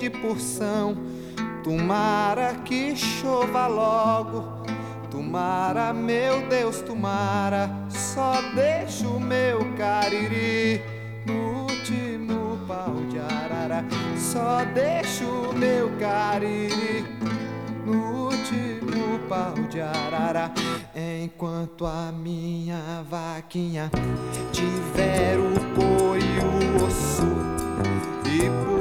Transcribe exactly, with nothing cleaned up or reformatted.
de porção. Tomara que chova logo, tomara, meu Deus, tomara. Só deixa o meu cariri no último pau de arara. Só deixa o meu cariri no último pau de arara. Enquanto a minha vaquinha tiver o couro e o osso, e